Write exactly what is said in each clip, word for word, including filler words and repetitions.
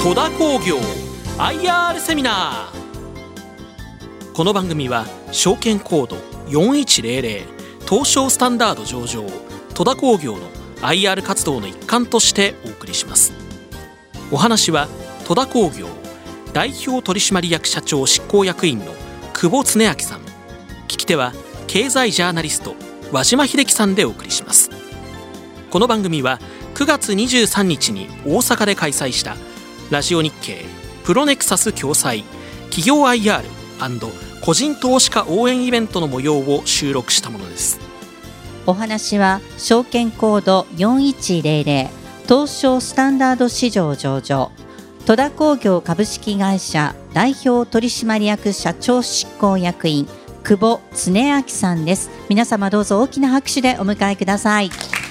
戸田工業 アイアール セミナー。この番組は証券コードよんいちゼロゼロ東証スタンダード上場戸田工業の アイアール 活動の一環としてお送りします。お話は戸田工業代表取締役社長執行役員の久保恒明さん、聞き手は経済ジャーナリスト和島秀樹さんでお送りします。この番組はくがつにじゅうさんにちに大阪で開催したラジオ日経プロネクサス共催企業 アイアール& 個人投資家応援イベントの模様を収録したものです。 お話は証券コードよんいちゼロゼロ東証スタンダード市場上場戸田工業株式会社代表取締役社長執行役員久保恒明さんです。皆様どうぞ大きな拍手でお迎えください。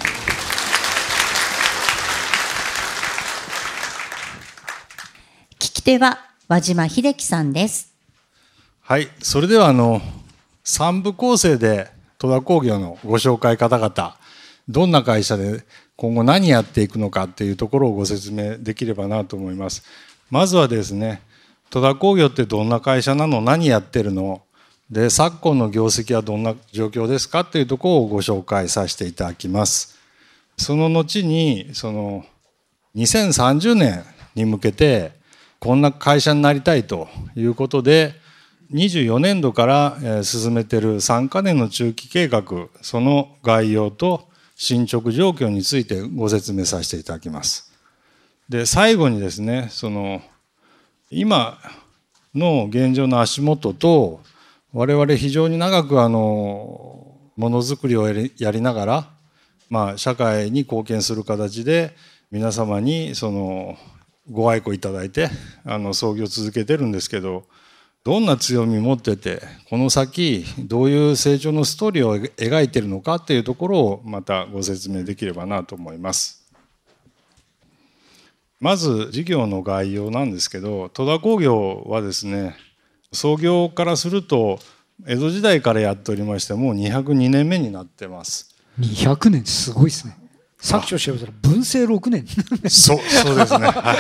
聞き手は和島秀樹さんです。 はい、それではあのさん部構成で戸田工業のご紹介方々、どんな会社で今後何やっていくのかっていうところをご説明できればなと思います。まずはですね、戸田工業ってどんな会社なの、何やってるので、昨今の業績はどんな状況ですかっていうところをご紹介させていただきます。その後にそのにせんさんじゅうねんに向けてこんな会社になりたいということでにじゅうよねんどから進めているさんかねんの中期計画、その概要と進捗状況についてご説明させていただきます。で、最後にですね、その今の現状の足元と我々非常に長くあのものづくりをやりながら、まあ、社会に貢献する形で皆様にそのご愛顧いただいてあの創業を続けてるんですけど、どんな強みを持っててこの先どういう成長のストーリーを描いているのかっていうところをまたご説明できればなと思います。まず事業の概要なんですけど、戸田工業はですね、創業からすると江戸時代からやっておりまして、もうにひゃくにねんめになってます。 にひゃくねんすごいですね。さっきと調べたら文政ろくねんそうそうですね、はい、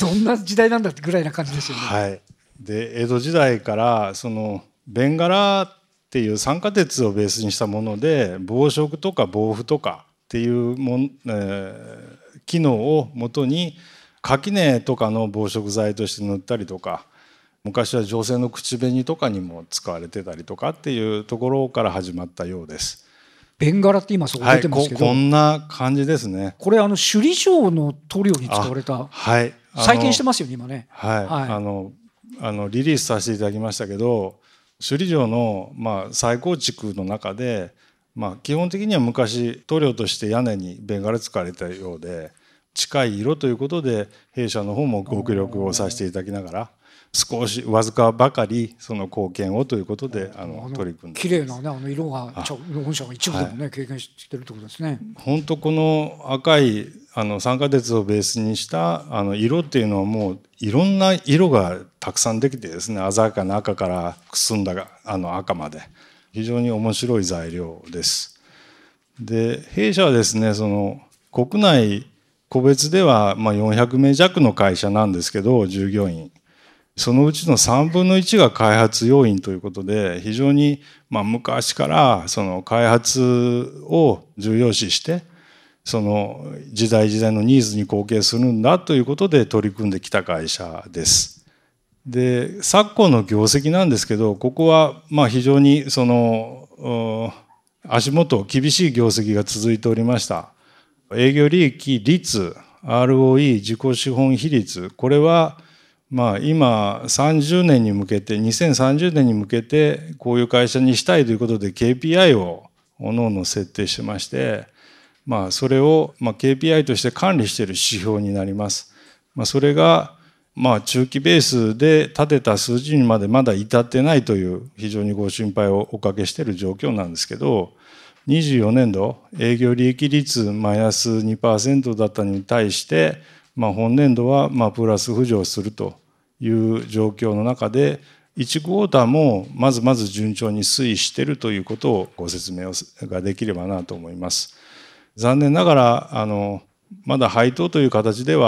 どんな時代なんだってぐらいな感じですよね。 はい、で江戸時代からその弁柄っていう酸化鉄をベースにしたもので防食とか防腐とかっていうもん、えー、機能をもとに垣根とかの防食剤として塗ったりとか、昔は女性の口紅とかにも使われてたりとかっていうところから始まったようです。 弁柄って今そこ出てますけど、 はい、こ, こんな感じですね。 これあの首里城の塗料に使われた、 はい、 再建してますよね今ね。 はい、はい、あのあのリリースさせていただきましたけど、首里城の、まあ、再構築の中で、まあ、基本的には昔塗料として屋根に弁柄使われたようで、近い色ということで弊社の方もご協力をさせていただきながら、少しわずかばかりその貢献をということであの取り組んで、 綺麗なね、あの色が御社が一部でもね、はい、経験してるってことですね。 本当この赤いあの酸化鉄をベースにしたあの色っていうのはもういろんな色がたくさんできてですね、鮮やかな赤からくすんだあの赤まで非常に面白い材料です。で、弊社はですね、その国内個別ではまあよんひゃくめい弱の会社なんですけど、従業員そのうちのさんぶんのいちが開発要員ということで、非常にまあ昔からその開発を重要視してその時代時代のニーズに貢献するんだということで取り組んできた会社です。で、昨今の業績なんですけど、ここはまあ非常にその足元厳しい業績が続いておりました。営業利益率 アールオーイー 自己資本比率、これはまあ今さんじゅうねんに向けてにせんさんじゅうねんに向けてこういう会社にしたいということで ケーピーアイ を各々設定してまして、まあそれをまあ ケーピーアイ として管理している指標になります。まあそれがまあ中期ベースで立てた数字にまでまだ至ってないという非常にご心配をおかけしている状況なんですけど、にじゅうよねんど営業利益率マイナス にパーセント だったのに対してまあ、本年度はまあプラス浮上するという状況の中で、いちクォーターもまずまず順調に推移しているということをご説明ができればなと思います。残念ながらあのまだ配当という形では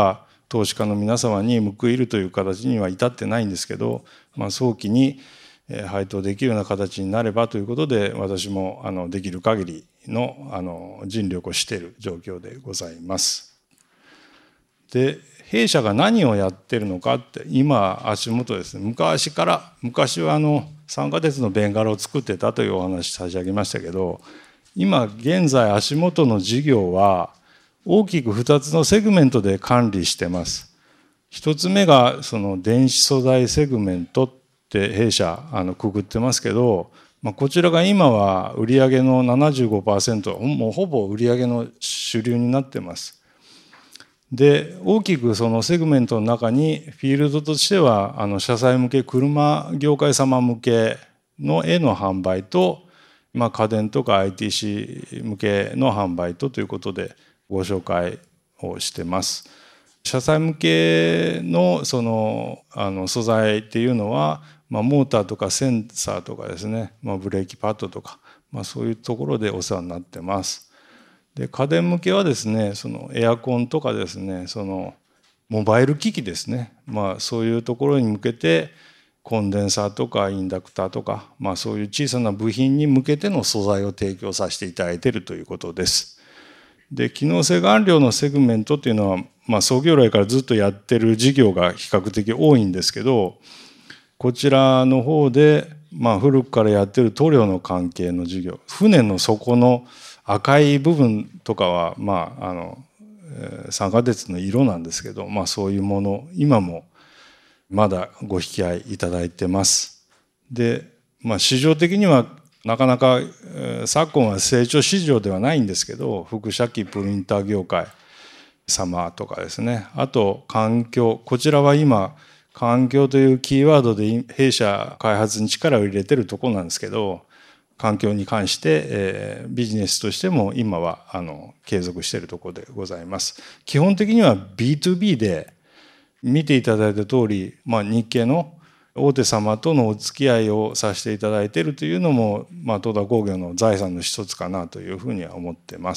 投資家の皆様に報いるという形には至ってないんですけど、まあ、早期に配当できるような形になればということで、私もあのできる限りのあの尽力をしている状況でございます。で、弊社が何をやってるのかって、今足元ですね、昔から昔はあの酸化鉄のベンガラを作ってたというお話差し上げましたけど、今現在足元の事業は大きくふたつのセグメントで管理してます。一つ目がその電子素材セグメントって弊社あのくくってますけど、まあ、こちらが今は売上の ななじゅうごパーセント、もうほぼ売上の主流になってます。で、大きくそのセグメントの中にフィールドとしてはあの車載向け、車業界様向けの絵の販売と、まあ、家電とか アイティーシー 向けの販売とということでご紹介をしてます。車載向けのそのあの素材っていうのは、まあ、モーターとかセンサーとかですね、まあ、ブレーキパッドとか、まあ、そういうところでお世話になってます。で、家電向けはですね、そのエアコンとかですね、そのモバイル機器ですね、まあ、そういうところに向けてコンデンサーとかインダクターとか、まあ、そういう小さな部品に向けての素材を提供させていただいているということです。で、機能性顔料のセグメントっていうのは、まあ、創業来からずっとやってる事業が比較的多いんですけど、こちらの方で、まあ、古くからやってる塗料の関係の事業、船の底の赤い部分とかは、まあ、あの酸化鉄の色なんですけど、まあ、そういうもの今もまだご引き合いいただいてます。で、まあ、市場的にはなかなか昨今は成長市場ではないんですけど、輻射機プリンター業界様とかですね、あと環境、こちらは今環境というキーワードで弊社開発に力を入れてるところなんですけど、環境に関して、えー、ビジネスとしても今はあの継続しているところでございます。基本的には ビーツービー で見ていただいた通り、まあ、日系の大手様とのお付き合いをさせていただいているというのも、まあ、戸田工業の財産の一つかなというふうには思ってます。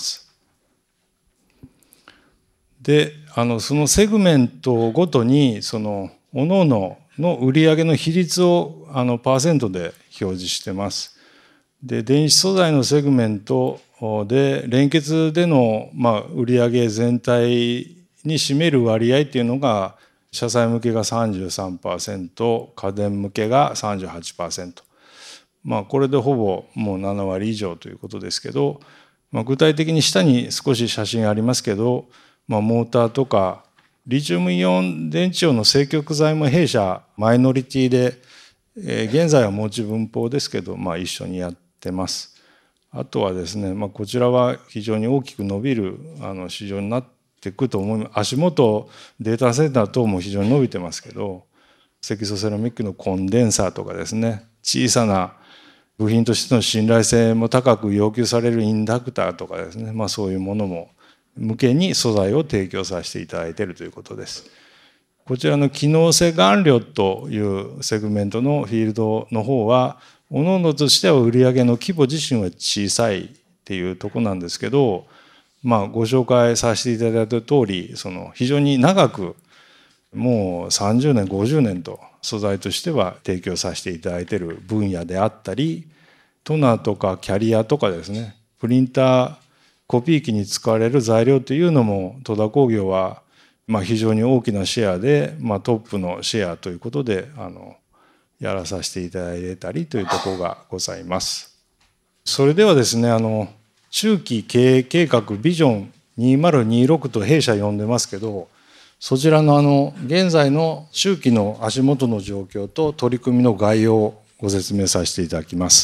で、あのそのセグメントごとにその各々の売上の比率をあのパーセントで表示してます。で、電子素材のセグメントで連結での、まあ、売上全体に占める割合っていうのが、車載向けが さんじゅうさんパーセント、家電向けが さんじゅうはちパーセント。まあこれでほぼもうなな割以上ということですけど、まあ、具体的に下に少し写真ありますけど、まあ、モーターとかリチウムイオン電池用の正極材も弊社マイノリティで、えー、現在は持ち分法ですけど、まあ、一緒にやってます。あとはですね、まあ、こちらは非常に大きく伸びるあの市場になっていくと思います。足元データセンター等も非常に伸びてますけど、積素セラミックのコンデンサーとかですね、小さな部品としての信頼性も高く要求されるインダクターとかですね、まあ、そういうものも向けに素材を提供させていただいているということです。こちらの機能性顔料というセグメントのフィールドの方は、各々としては売上の規模自身は小さいっていうところなんですけど、まあ、ご紹介させていただいた通り、その非常に長くもうさんじゅうねんごじゅうねんと素材としては提供させていただいている分野であったり、トナーとかキャリアとかですね、プリンターコピー機に使われる材料というのも戸田工業はまあ非常に大きなシェアで、まあ、トップのシェアということであのやらさせていただいてたりというところがございます。それではですね、あの中期経営計画ビジョンにせんにじゅうろくと弊社呼んでますけど、そちらのあの現在の中期の足元の状況と取り組みの概要をご説明させていただきます。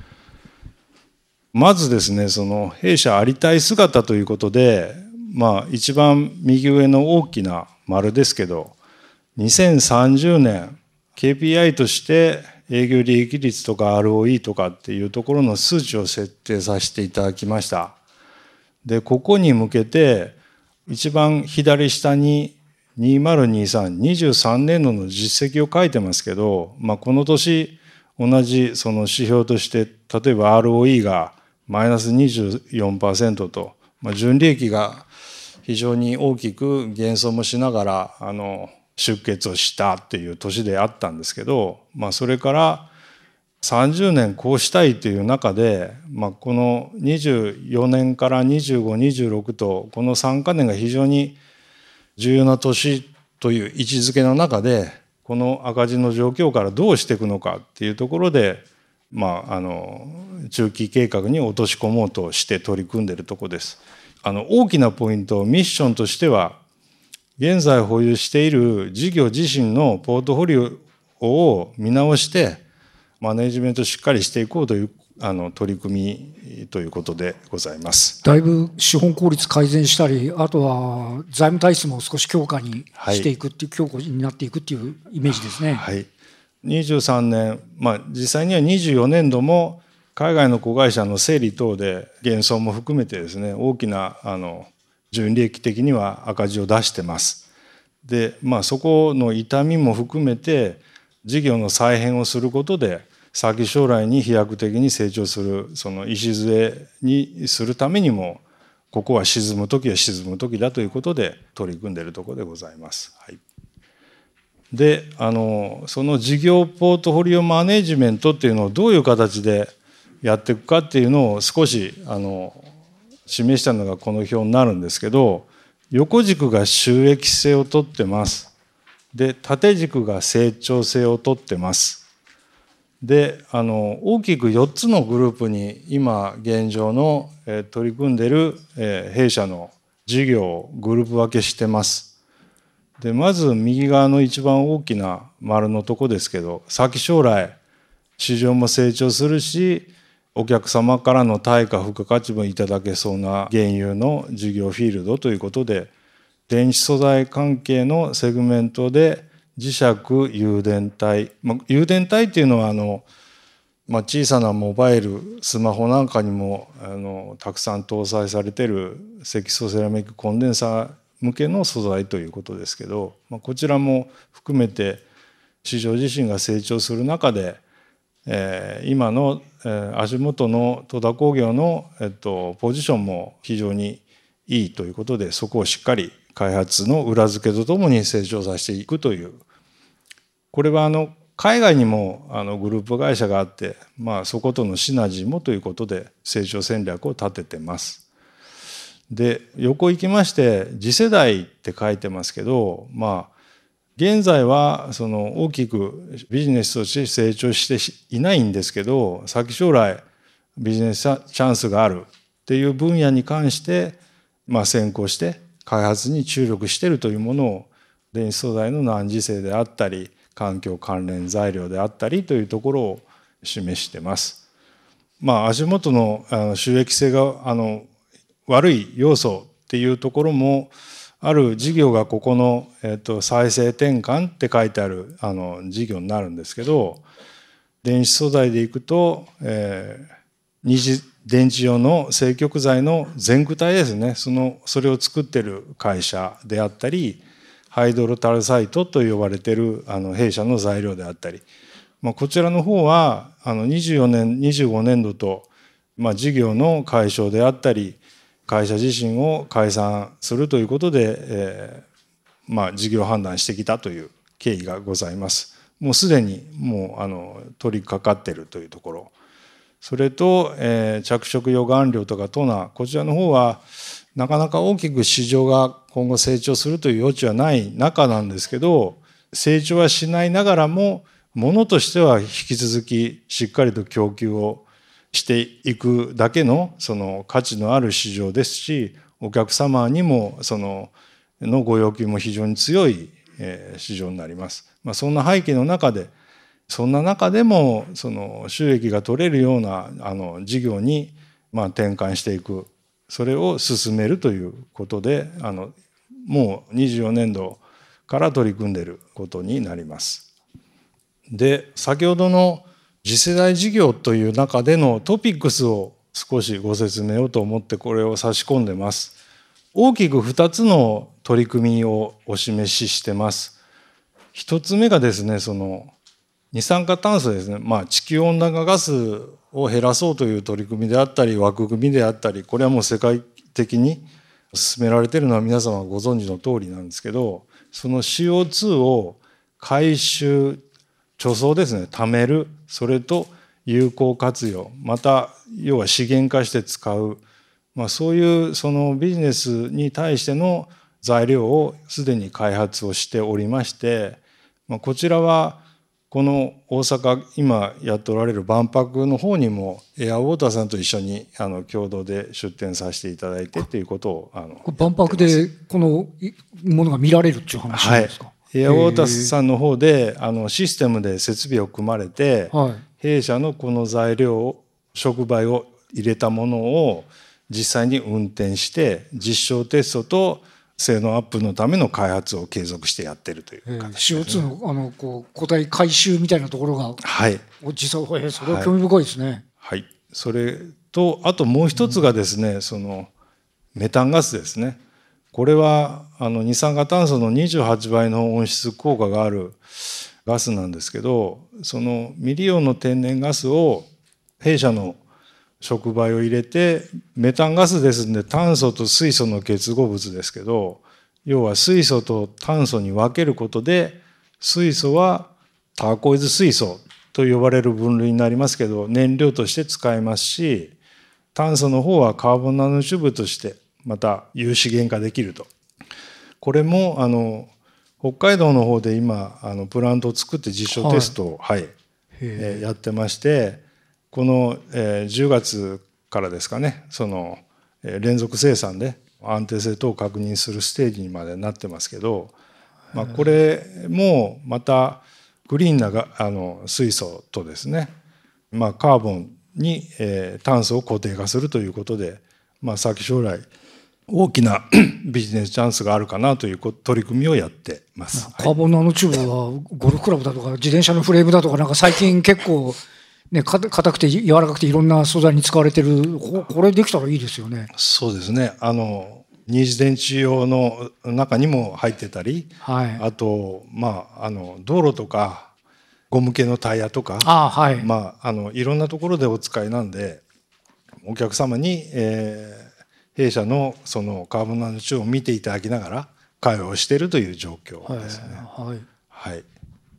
まずですね、その弊社ありたい姿ということで、まあ一番右上の大きな丸ですけど、にせんさんじゅうねん ケーピーアイ として営業利益率とか アールオーイー とかっていうところの数値を設定させていただきました。で、ここに向けて一番左下ににせんにじゅうさん、にじゅうさんねん度の実績を書いてますけど、まあこの年同じその指標として、例えば アールオーイー がマイナス にじゅうよんパーセント と、まあ、純利益が非常に大きく減損もしながらあの出血をしたっていう年であったんですけど、まあ、それからさんじゅうねんこうしたいという中で、まあ、このにじゅうよねんからにじゅうご、にじゅうろくとこのさんかねんが非常に重要な年という位置づけの中で、この赤字の状況からどうしていくのかっていうところで、まあ、あの中期計画に落とし込もうとして取り組んでいるところです。あの大きなポイント、ミッションとしては、現在保有している事業自身のポートフォリオを見直してマネジメントしっかりしていこうというあの取り組みということでございます。 だいぶ資本効率改善したり、あとは財務体質も少し強化にしていくっていう、はい、強固になっていくっていうイメージですね。 はい、にじゅうさんねん、まあ、実際にはにじゅうよねんども海外の子会社の整理等で減損も含めてですね、大きなあの純利益的には赤字を出してます。で、まあ、そこの痛みも含めて事業の再編をすることで先将来に飛躍的に成長するその礎にするためにも、ここは沈む時は沈む時だということで取り組んでいるところでございます。はい、であのその事業ポートフォリオマネジメントっていうのをどういう形でやっていくかっていうのを少しあの示したのがこの表になるんですけど、横軸が収益性をとってます。で縦軸が成長性をとってます。であの大きくよっつのグループに今現状の、えー、取り組んでいる、えー、弊社の事業をグループ分けしてます。でまず右側の一番大きな丸のとこですけど、先将来市場も成長するし、お客様からの対価付加価値もいただけそうな原油の事業フィールドということで、電子素材関係のセグメントで磁石誘電体、まあ、誘電体っていうのはあの、まあ、小さなモバイルスマホなんかにもあのたくさん搭載されている積素セラミックコンデンサー向けの素材ということですけど、まあ、こちらも含めて市場自身が成長する中で、えー、今の、えー、足元の戸田工業の、えっと、ポジションも非常にいいということで、そこをしっかり開発の裏付けとともに成長させていくという、これはあの海外にもあのグループ会社があって、まあ、そことのシナジーもということで成長戦略を立ててます。で横行きまして次世代って書いてますけど、まあ現在はその大きくビジネスとして成長していないんですけど、先将来ビジネスチャンスがあるっていう分野に関して、まあ、先行して開発に注力しているというものを、電子素材の難治性であったり環境関連材料であったりというところを示しています。まあ、足元の収益性があの悪い要素っていうところもある事業がここの、えー、と再生転換って書いてあるあの事業になるんですけど、電子素材でいくと、えー、二次電池用の正極材の全具体ですね、そのそれを作ってる会社であったり、ハイドロタルサイトと呼ばれているあの弊社の材料であったり、まあ、こちらの方はあのにじゅうよねんにじゅうごねんどと、まあ、事業の解消であったり会社自身を解散するということで、えーまあ、事業判断してきたという経緯がございます。もうすでにもうあの取り掛かっているというところ、それと、えー、着色用顔料とかトナー、こちらの方はなかなか大きく市場が今後成長するという余地はない中なんですけど、成長はしないながらもものとしては引き続きしっかりと供給をしていくだけのその価値のある市場ですし、お客様にもそののご要求も非常に強い市場になります。まあ、そんな背景の中で、そんな中でもその収益が取れるようなあの事業にまあ転換していく、それを進めるということで、あのもうにじゅうよねんどから取り組んでいることになります。で、先ほどの次世代事業という中でのトピックスを少しご説明をと思ってこれを差し込んでます。大きくふたつの取り組みをお示ししてます。ひとつめがですね、その二酸化炭素ですね、まあ、地球温暖化ガスを減らそうという取り組みであったり枠組みであったり、これはもう世界的に進められているのは皆様ご存知の通りなんですけど、その シーオーツー を回収、貯蔵ですね、貯める、それと有効活用、また要は資源化して使う、まあ、そういうそのビジネスに対しての材料をすでに開発をしておりまして、まあ、こちらはこの大阪今やっておられる万博の方にもエアウォーターさんと一緒にあの共同で出展させていただいてということをあの万博でこのものが見られるっていう話なんですか。 はい、エアウォーターさんの方であのシステムで設備を組まれて、はい、弊社のこの材料を触媒を入れたものを実際に運転して実証テストと性能アップのための開発を継続してやっているという感じですね。 シーオーツー の, あのこう固体回収みたいなところが、 はい、 実際、えー、それは興味深いですね。 はい、はい、それとあともう一つがですね、うん、そのメタンガスですね。これはあの二酸化炭素のにじゅうはちばいの温室効果があるガスなんですけど、その未利用の天然ガスを弊社の触媒を入れて、メタンガスですんで炭素と水素の結合物ですけど、要は水素と炭素に分けることで、水素はターコイズ水素と呼ばれる分類になりますけど燃料として使えますし、炭素の方はカーボンナノチューブとしてまた有資源化できると。これもあの北海道の方で今あのプラントを作って実証テストを、はいはいえー、やってまして、この、えー、じゅうがつからですかね、その、えー、連続生産で安定性等を確認するステージにまでなってますけど、まあ、これもまたクリーンながあの水素とですね、まあ、カーボンに、えー、炭素を固定化するということで、まあ、先将来大きなビジネスチャンスがあるかなという取り組みをやってます。 カーボンナノチューブはゴルフクラブだとか自転車のフレームだとか、なんか最近結構ね、硬くて柔らかくていろんな素材に使われてる。これできたらいいですよね。 そうですね。あの二次電池用の中にも入ってたり、はい、あと、まあ、あの道路とかゴム系のタイヤとか、あ、はい、まあ、あのいろんなところでお使いなんで、お客様に、えー、弊社のそのカーボンナノチューブを見ていただきながら会話をしているという状況ですね。はいはいはい、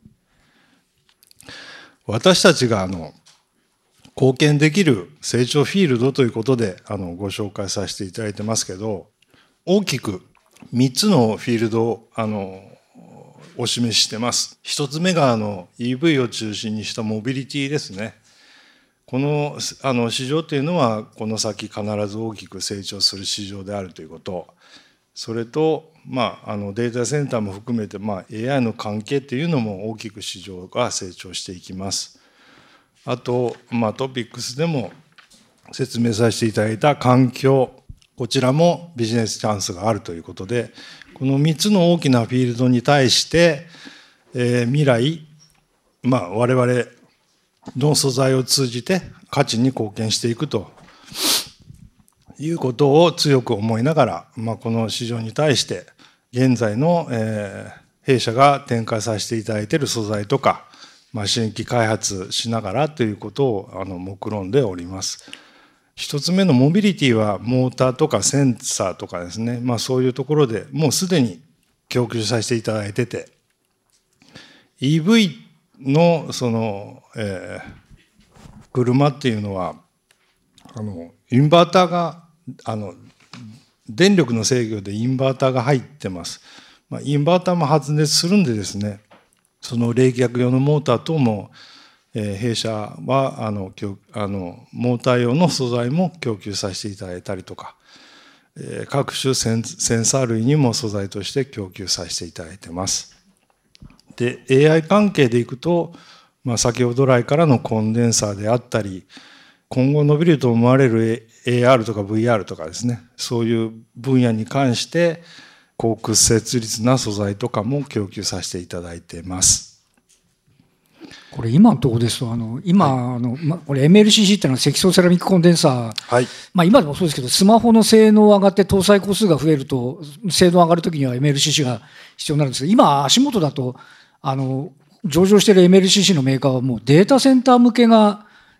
私たちがあの貢献できる成長フィールドということであのご紹介させていただいてますけど、大きくみっつのフィールドをあのお示ししてます。一つ目があの イーブイ を中心にしたモビリティですね。このあの市場というのはこの先必ず大きく成長する市場であるということ、それと、まあ、あのデータセンターも含めて、まあ、エーアイ の関係っていうのも大きく市場が成長していきます。あと、まあ、トピックスでも説明させていただいた環境、こちらもビジネスチャンスがあるということで、このみっつの大きなフィールドに対して、えー、未来、まあ、我々の素材を通じて価値に貢献していくということを強く思いながら、まあ、この市場に対して現在の、えー、弊社が展開させていただいている素材とか、まあ、新規開発しながらということをあの目論んでおります。一つ目のモビリティはモーターとかセンサーとかですね、まあ、そういうところでもうすでに供給させていただいてて、 イーブイ のその、えー、車っていうのはあのインバーターがあの電力の制御でインバーターが入ってます。まあ、インバーターも発熱するんでですね、その冷却用のモーター等も、えー、弊社はあのあのモーター用の素材も供給させていただいたりとか、えー、各種セン、センサー類にも素材として供給させていただいてます。で エーアイ 関係でいくと、まあ、先ほど来からのコンデンサーであったり、今後伸びると思われる エーアール とか ブイアール とかですね、そういう分野に関して高屈折率な素材とかも供給させていただいています。 これ今のところですと、あの今、はい、あのま、これ エムエルシーシー っていうのは積層セラミックコンデンサー、はい、まあ、今でもそうですけど、スマホの性能上がって搭載個数が増えると性能上がるときには エムエルシーシー が必要になるんですけど、今足元だとあの上場している エムエルシーシー のメーカーはもうデータセンター向けが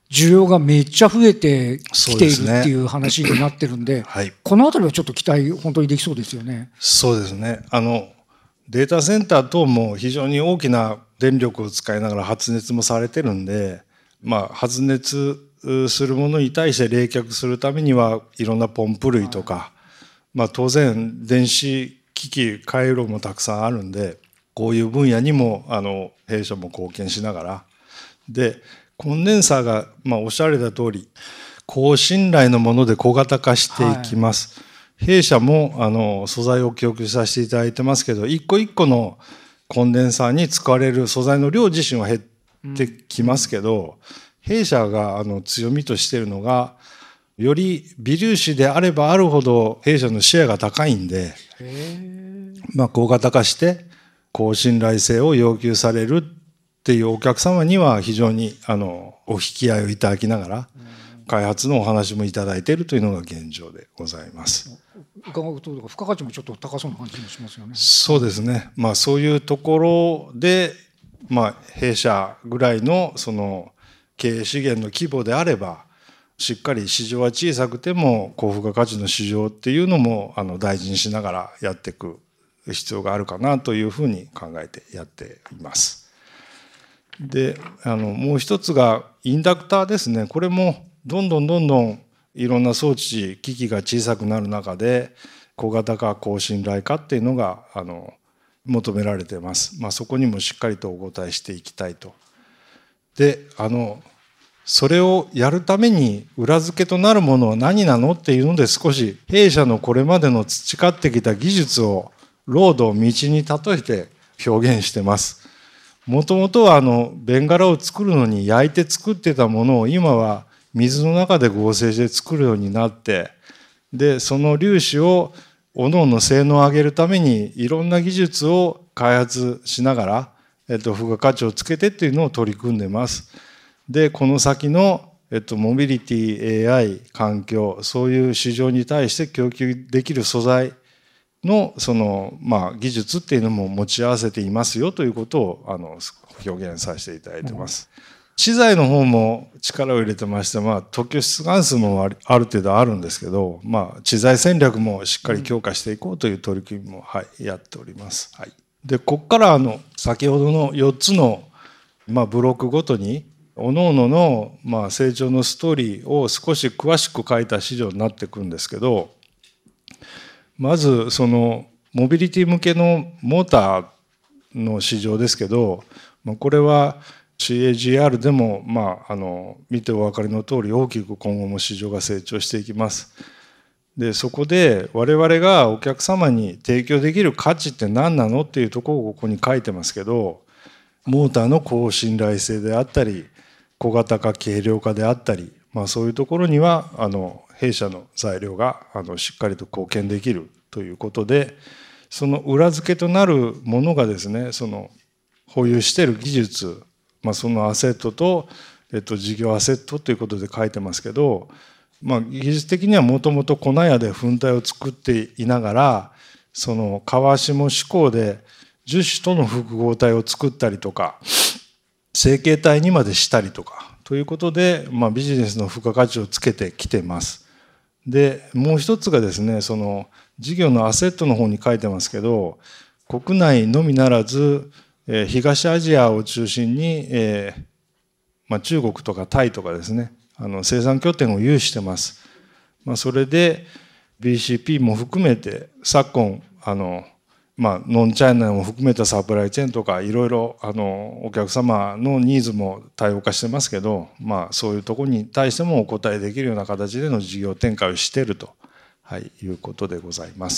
需要がめっちゃ増えてきているっていう話になってるんで、はい、このあたりはちょっと期待本当にできそうですよね。 そうですね。あのデータセンター等も非常に大きな電力を使いながら発熱もされてるんで、まあ、発熱するものに対して冷却するためにはいろんなポンプ類とか、はい、まあ、当然電子機器回路もたくさんあるんで、こういう分野にもあの弊社も貢献しながらで、コンデンサーが、まあ、おっしゃられた通り高信頼のもので小型化していきます、はい、弊社もあの素材を供給させていただいてますけど、一個一個のコンデンサーに使われる素材の量自身は減ってきますけど、うん、弊社があの強みとしているのが、より微粒子であればあるほど弊社のシェアが高いんで、まあ、小型化して高信頼性を要求されるっていうお客様には非常にあのお引き合いをいただきながら開発のお話もいただいているというのが現状でございます。 伺うと付加価値もちょっと高そうな感じもしますよね。 そうですね。まあそういうところで、まあ弊社ぐらいのその経営資源の規模であれば、しっかり市場は小さくても高付加価値の市場っていうのもあの大事にしながらやっていく必要があるかなというふうに考えてやっています。で、あのもう一つがインダクターですね。これもどんどんどんどんいろんな装置機器が小さくなる中で小型化高信頼化っていうのがあの求められています。まあ、そこにもしっかりとお答えしていきたいと。で、あのそれをやるために裏付けとなるものは何なのっていうので、少し弊社のこれまでの培ってきた技術をロードを道に例えて表現してます。もともとはあのベンガラを作るのに焼いて作ってたものを今は水の中で合成して作るようになって、でその粒子を各々性能を上げるためにいろんな技術を開発しながら、えっと、付加価値をつけてっていうのを取り組んでます。でこの先の、えっと、モビリティ、エーアイ、環境、そういう市場に対して供給できる素材のその、まあ、技術っていうのも持ち合わせていますよということをあの表現させていただいてます。うん、資材の方も力を入れてまして、まあ、特許出願数もある程度あるんですけど、まあ、知財戦略もしっかり強化していこうという取り組みも、はい、やっております。はい、でここからあの先ほどのよっつの、まあ、ブロックごとに各々の、まあ、成長のストーリーを少し詳しく書いた資料になっていくんですけど、まずそのモビリティ向けのモーターの市場ですけど、これは シーエージーアール でも、まあ、あの見てお分かりの通り大きく今後も市場が成長していきます。でそこで我々がお客様に提供できる価値って何なのっていうところをここに書いてますけど、モーターの高信頼性であったり小型化軽量化であったり、まあ、そういうところにはあの弊社の材料があのしっかりと貢献できるということで、その裏付けとなるものがですね、その保有している技術、まあ、そのアセットと、えっと、事業アセットということで書いてますけど、まあ、技術的にはもともと粉屋で粉体を作っていながら、その川下志向で樹脂との複合体を作ったりとか成形体にまでしたりとかということで、まあ、ビジネスの付加価値をつけてきてます。でもう一つがですね、その事業のアセットの方に書いてますけど、国内のみならず、えー、東アジアを中心に、えーまあ、中国とかタイとかですね、あの生産拠点を有してます。まあ、それで ビーシーピー も含めて昨今あのまあ、ノンチャイナも含めたサプライチェーンとかいろいろあのお客様のニーズも多様化してますけど、まあ、そういうところに対してもお答えできるような形での事業展開をしていると、はい、いうことでございます。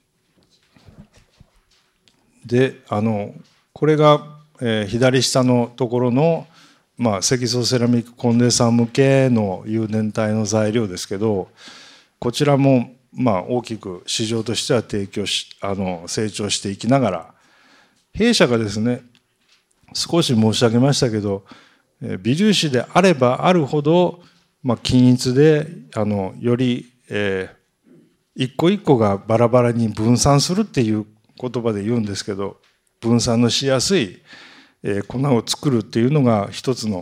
であのこれが、えー、左下のところの、まあ、積層セラミックコンデンサー向けの誘電体の材料ですけど、こちらもまあ、大きく市場としては提供しあの成長していきながら、弊社がですね少し申し上げましたけど、微粒子であればあるほど、まあ、均一であのより、えー、一個一個がバラバラに分散するっていう言葉で言うんですけど、分散のしやすい、えー、粉を作るっていうのが一つの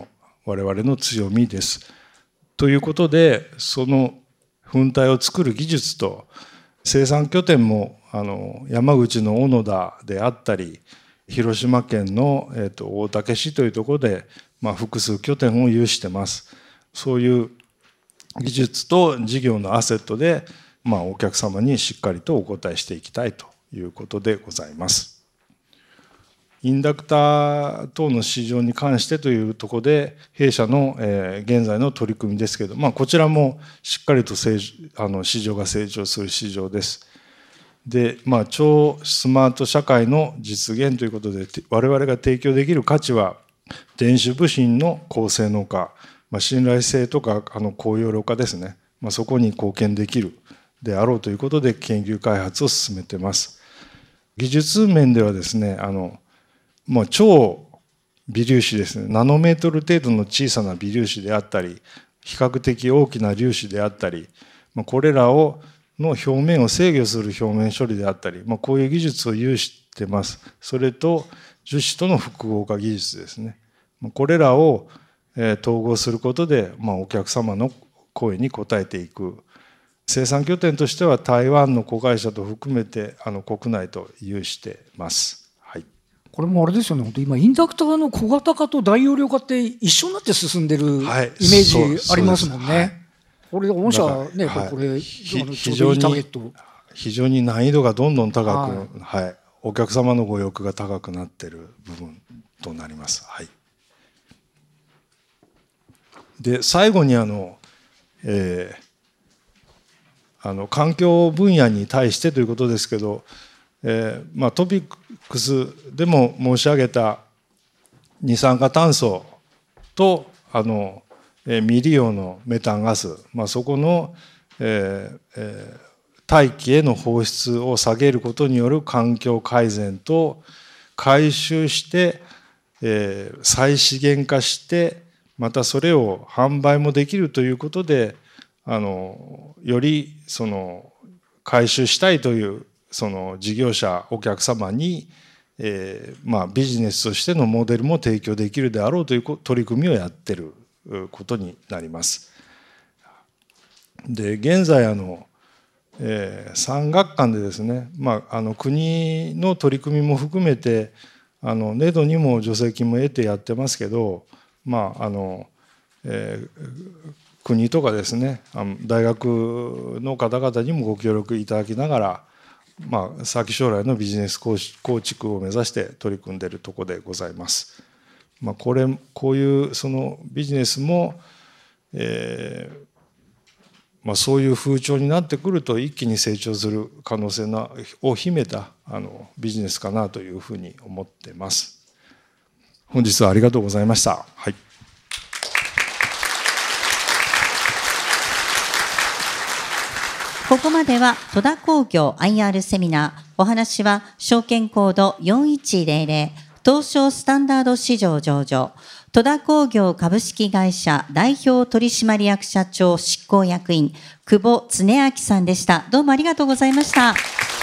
我々の強みです。ということで、その粉体を作る技術と生産拠点もあの山口の小野田であったり、広島県の、えー、と大竹市というところで、まあ、複数拠点を有してます。そういう技術と事業のアセットで、まあ、お客様にしっかりとお答えしていきたいということでございます。インダクター等の市場に関してというところで、弊社の、えー、現在の取り組みですけど、まあ、こちらもしっかりと成あの市場が成長する市場です。で、まあ、超スマート社会の実現ということで、我々が提供できる価値は、電子部品の高性能化、まあ、信頼性とかあの高容量化ですね、まあ、そこに貢献できるであろうということで、研究開発を進めています。技術面ではですね、あのまあ、超微粒子ですね、ナノメートル程度の小さな微粒子であったり、比較的大きな粒子であったり、まあ、これらをの表面を制御する表面処理であったり、まあ、こういう技術を有しています。それと樹脂との複合化技術ですね。これらを統合することで、まあ、お客様の声に応えていく。生産拠点としては台湾の子会社と含めてあの国内と有しています。はい、 これもあれですよね、本当今インダクターの小型化と大容量化って一緒になって進んでるイメージありますもんね。これ御社ね、はい、これ非常に非常に難易度がどんどん高く、はいはい、お客様のご欲が高くなっている部分となります。はい、で最後にあの、えー、あの環境分野に対してということですけど、えーまあ、トピックスでも申し上げた二酸化炭素とあの未利用のメタンガス、まあ、そこの、えーえー、大気への放出を下げることによる環境改善と、回収して、えー、再資源化して、またそれを販売もできるということで、あのよりその回収したいというその事業者お客様に、えーまあ、ビジネスとしてのモデルも提供できるであろうという取り組みをやっていることになります。で現在あの、えー、産学官でですね、まあ、あの国の取り組みも含めてあのネドにも助成金も得てやってますけど、まああのえー、国とかですね、あの大学の方々にもご協力いただきながら、まあ、先将来のビジネス構築を目指して取り組んでいるところでございます。まあ、これこういうそのビジネスも、えーまあ、そういう風潮になってくると一気に成長する可能性を秘めたあのビジネスかなというふうに思っています。本日はありがとうございました。はい、 ここまでは戸田工業 アイアール セミナー。お話は証券コードよんいちゼロゼロ東証スタンダード市場上場、戸田工業株式会社代表取締役社長執行役員、久保恒明さんでした。どうもありがとうございました。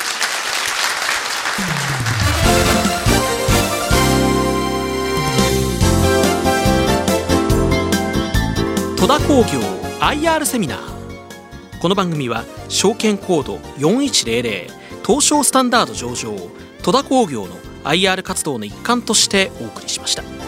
戸田工業 アイアール セミナー。この番組は証券コードよんいちゼロゼロ東証スタンダード上場、戸田工業のアイアール 活動の一環としてお送りしました。